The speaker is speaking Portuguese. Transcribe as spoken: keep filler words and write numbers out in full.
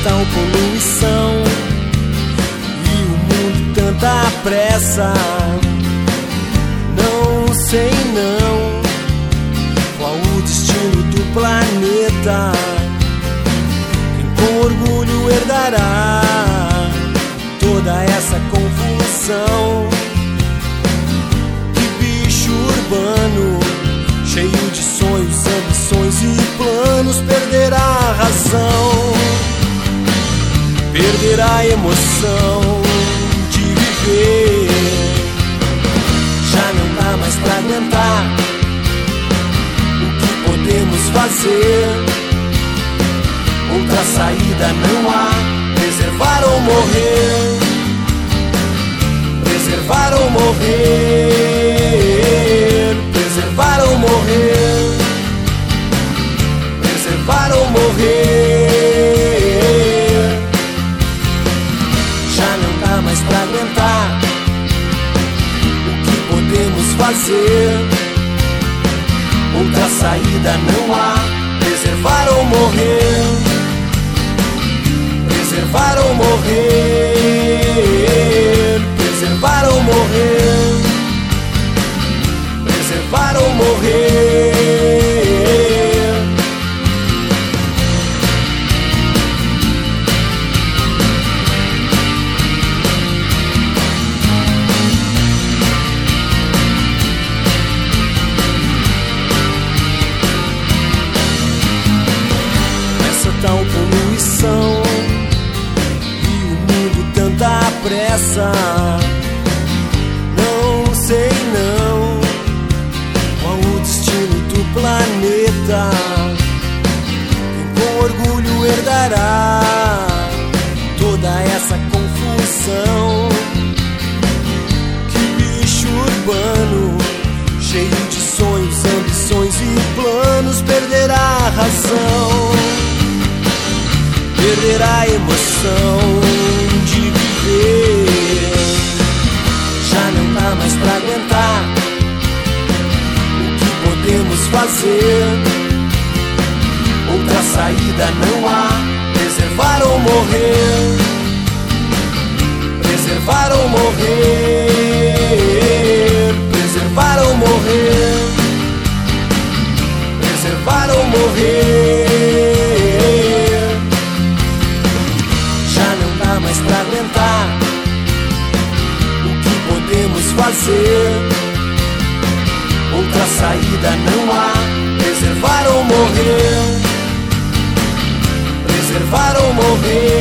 tal poluição e o mundo tanta pressa. Não sei não qual o destino do planeta. Quem com orgulho herdará toda essa confusão? Que bicho urbano, cheio de sonhos, ambições e planos, perderá a razão, perderá a emoção de viver. Já não dá mais pra aguentar. O que podemos fazer? Outra saída não há. Preservar ou morrer? Preservar ou morrer? Preservar ou morrer? Preservar ou morrer? Já não dá mais pra aguentar. O que podemos fazer? Outra saída não há. Preservar ou morrer? Preservar ou morrer? Preservar ou morrer? Preservar ou morrer? Essa tal poluição e o mundo tanta pressa. Não sei não qual o destino do planeta. Quem com orgulho herdará toda essa confusão? Que bicho urbano, cheio de sonhos, ambições e planos, perderá a razão, perderá a emoção de viver. Já não dá mais pra aguentar. O que podemos fazer? Outra saída não há. Preservar ou morrer? Preservar ou morrer? Preservar ou morrer? Preservar ou morrer? Já não dá mais pra aguentar. O que podemos fazer? Outra saída não há. Preservar ou morrer? Preservar ou morrer?